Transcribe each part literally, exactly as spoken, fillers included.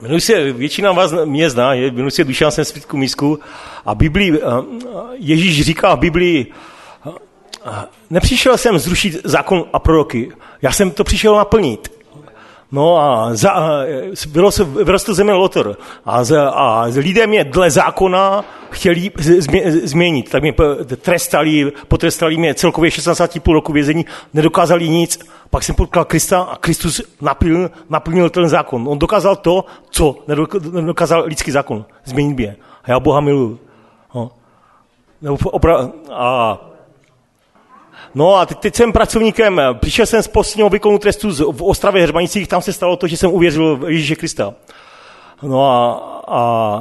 Jmenuji se, většina vás mě zná, jmenuji se Dušan, jsem z Frýdku Místku a Biblii, Ježíš říká v Biblii, nepřišel jsem zrušit zákon a proroky, já jsem to přišel naplnit. No a za, vyrostl, vyrostl země Lotr a, a lidé mě dle zákona chtěli změnit, tak mě trestali, potrestali mě celkově šestnáct a půl roku vězení, nedokázali nic, pak jsem potkal Krista a Kristus naplnil, naplnil ten zákon. On dokázal to, co nedokázal lidský zákon, změnit mě. A já Boha miluju. No. A No a teď jsem pracovníkem, přišel jsem z postního výkonu trestu v Ostravě Hřbanicích, tam se stalo to, že jsem uvěřil v Ježíše Krista. No a, a,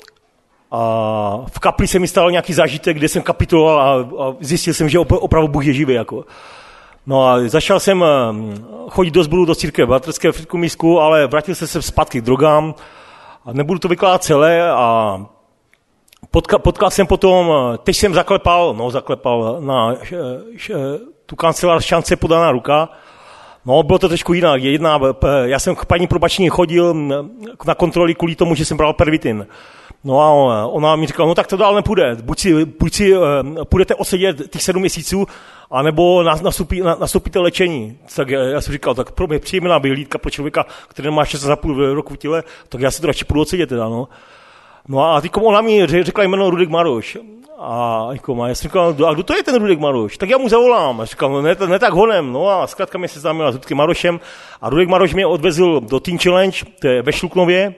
a v kapli se mi stal nějaký zážitek, kde jsem kapituloval a, a zjistil jsem, že opravdu Bůh je živý. Jako. No a začal jsem chodit do sboru, do církve bratrské v Frýdku Místku, ale vrátil jsem se zpátky k drogám a nebudu to vykládat celé a Potka, potkal jsem potom, teď jsem zaklepal, no zaklepal na š, š, tu kancelář Šance podaná ruka. No, bylo to trošku jinak. Jedna, já jsem k paní probační chodil na kontroly kvůli tomu, že jsem bral pervitin. No a ona mi říkala, no tak to dál nepůjde. Buď si, buď si půjdete odsedět těch sedm měsíců, anebo nastupí, nastupíte léčení. Tak já jsem říkal, tak pro mě příjemná vyhlídka pro člověka, který má šest a půl roku v těle, tak já si to radši půjdu odsedět teda, no. No a teď ona mi řekla jméno Rudek Maroš. A já jsem říkal, a kdo to je ten Rudek Maroš? Tak já mu zavolám. A říkal, no ne, ne tak honem. No a zkrátka mě se seznámila s Rudkem Marošem. A Rudek Maroš mě odvezl do Teen Challenge, to je ve Šluknově.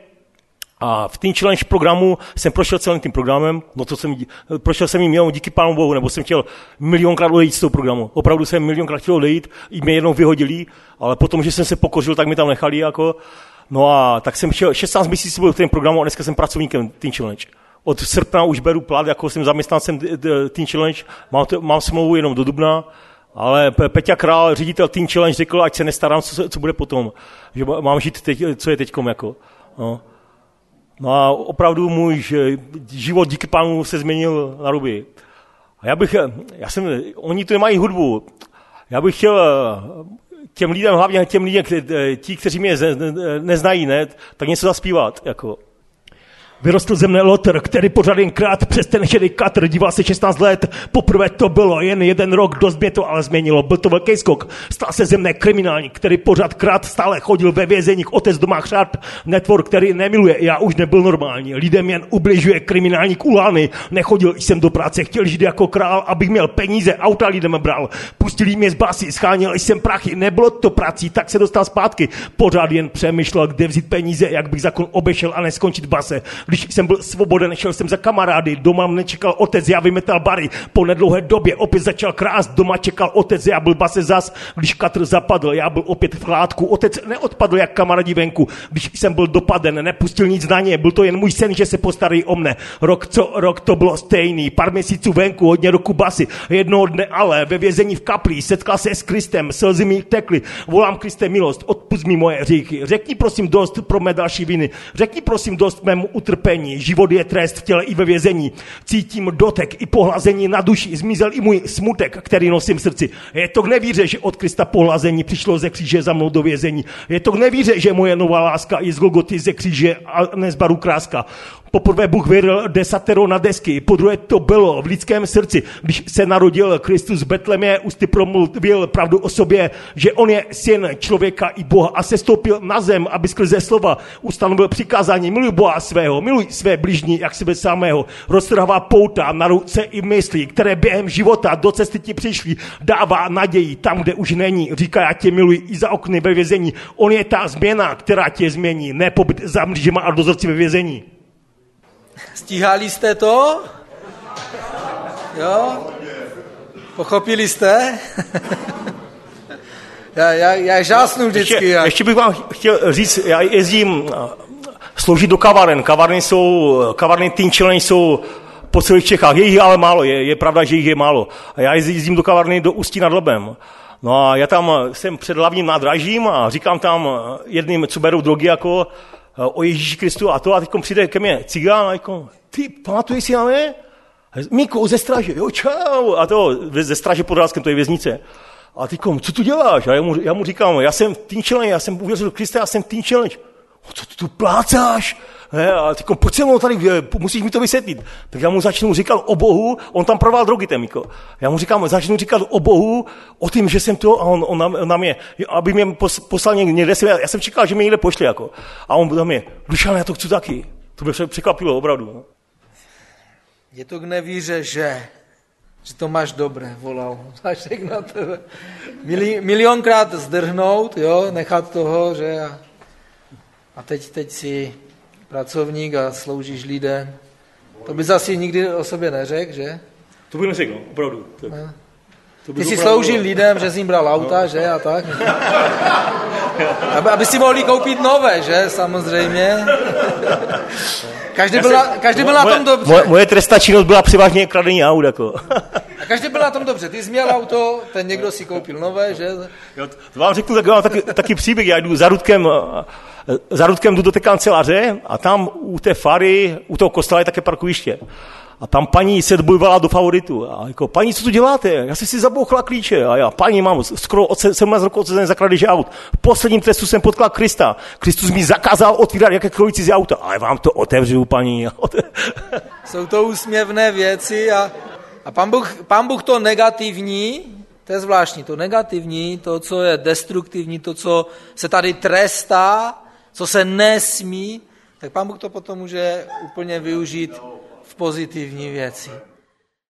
A v Teen Challenge programu jsem prošel celým tím programem. No to jsem, prošel jsem jim jenom díky Pánu Bohu, nebo jsem chtěl milionkrát odejít z toho programu. Opravdu jsem milionkrát chtěl odejít, i mě jednou vyhodili, ale potom, že jsem se pokořil, tak mi tam nechali jako. No a tak jsem šel, šestnáct měsíců byl v tom programu a dneska jsem pracovníkem Teen Challenge. Od srpna už beru plat, jako jsem zaměstnancem Teen Challenge, mám, to, mám smlouvu jenom do dubna, ale Peťa Král, ředitel Teen Challenge, řekl, ať se nestarám, co, co bude potom, že mám žít teď, co je teďkom jako. No. No a opravdu můj život díky Pánu se změnil na ruby. A já bych, já jsem, oni tu nemají hudbu, já bych chtěl těm lidem, hlavně těm lidem, ti, kteří mě neznají, ne, tak něco zaspívat, jako. Vyrostl ze mne Lotr, který pořád jenkrát přes ten šedý katr díval se šestnáct let. Poprvé to bylo jen jeden rok, dost mě to ale změnilo. Byl to velký skok. Stal se ze mne kriminálník, který pořád krát stále chodil ve vězeních. Otec doma chřát, netvor, který nemiluje. Já už nebyl normální. Lidem jen ubližuje, kriminálník ulány. Nechodil jsem do práce, chtěl žít jako král, abych měl peníze, auta lidem bral. Pustili mě z basy, scháněl jsem prachy. Nebylo to prací, tak se dostal zpátky. Pořád jen přemýšlel, kde vzít peníze, jak bych zákon obešel a neskončit v base. Když jsem byl svoboden, šel jsem za kamarády, doma mě čekal otec, já vymetal bary. Po nedlouhé době opět začal krást, doma čekal otec, já byl base zas. Když katr zapadl, já byl opět v chládku. Otec neodpadl jak kamarádi venku. Když jsem byl dopaden, nepustil nic na ně, byl to jen můj sen, že se postarají o mne. Rok co rok to bylo stejný, pár měsíců venku, hodně roku basy. Jednoho dne ale ve vězení v kapli setkal se s Kristem, slzy mi tekly. Volám Kriste milost, odpusť mi moje hříchy. Řekni prosím dost pro mé další viny. Řekni prosím dost mému utrpení. Život je trest v těle i ve vězení. Cítím dotek i pohlazení na duši. Zmizel i můj smutek, který nosím v srdci. Je to k nevíře, že od Krista pohlazení přišlo ze kříže za mnou do vězení. Je to k nevíře, že moje nová láska je z Golgoty ze kříže a ne z baru kráska. Poprvé Bůh vyril desatero na desky, podruhé to bylo v lidském srdci. Když se narodil Kristus v Betlemě, ústy promluvil pravdu o sobě, že on je syn člověka i Boha a sestoupil na zem, aby skrze slova ustanovil přikázání. Miluj Boha svého, miluj své bližní, jak sebe samého. Roztrhává pouta na ruce i mysli, které během života do cesty ti přišly. Dává naději tam, kde už není. Říká, já tě miluji i za okny ve vězení. On je ta změna, která tě změní, ne pobyt za mřížema a dozorci ve vězení. Stíhali jste to? Jo? Pochopili jste? já, já, já žásnu vždycky. Ještě, ještě bych vám chtěl říct, já jezdím sloužit do kaváren. Kavárny jsou, kavárny Teen Challenge jsou po celých Čechách. Je jich ale málo, je, je pravda, že jich je málo. A já jezdím do kavárny do Ústí nad Labem. No a já tam jsem před hlavním nádražím a říkám tam jedným, co berou drogy jako o Ježíši Kristu a to a teď přijde ke mně cigán a jako, ty pamatuješ si na mě? Míko, ze straže, jo čau, a to ze straže pod Ráskem, to je věznice. A teď, co tu děláš? A já mu, já mu říkám, já jsem v Teen Challenge, já jsem uvěřil do Krista, já jsem v Teen Challenge. Co ty tu plácáš? Ne, a tyko, pojď se mnou tady, musíš mi to vysvětlit. Tak já mu začnu říkat o Bohu, on tam proval drogy, ten Miko. Já mu říkám, začnu říkat o Bohu, o tím, že jsem to, a on, on, on na mě, aby mě poslal někde, já jsem čekal, že mě někde pošle, jako. A on na mě, Dušan, já to chci taky. To mě překvapilo, opravdu. No. Je to k nevíře, že, že to máš dobré, volal. Zašek na tebe. Mili, milionkrát zdrhnout, jo, nechat toho, že a, a teď, teď si pracovník a sloužíš lidem. To bys asi nikdy o sobě neřekl, že? To bych neřekl, opravdu. Tak. To Ty jsi sloužil lidem, že jsi jim bral auta, no. Že a tak. Aby, aby si mohli koupit nové, že? Samozřejmě. Každý byl, na, každý byl moje, na tom dobře. Moje, moje trestná činnost byla převážně kradení aut. Jako. A každý byl na tom dobře. Ty jsi měl auto, ten někdo si koupil nové, že? Jo, to vám řeknu tak, mám taky, taky příběh. Já jdu za Rudkem, za Rudkem jdu do té kanceláře a tam u té fary, u toho kostela je také parkoviště. A tam paní se dobojvala do favoritu. A jako, paní, co tu děláte? Já jsem si zabouchla klíče. A já, paní, mám skoro sedmnáct roků odsezené za krádeže aut. V posledním trestu jsem potkala Krista. Kristus mi zakázal otvírat jakékoliv cizí auta. Ale vám to otevřu, paní. Jsou to úsměvné věci a, a pán Bůh, pán Bůh to negativní, to je zvláštní, to negativní, to, co je destruktivní, to, co se tady trestá, co se nesmí, tak pán Bůh to potom může úplně využít v pozitivní věci.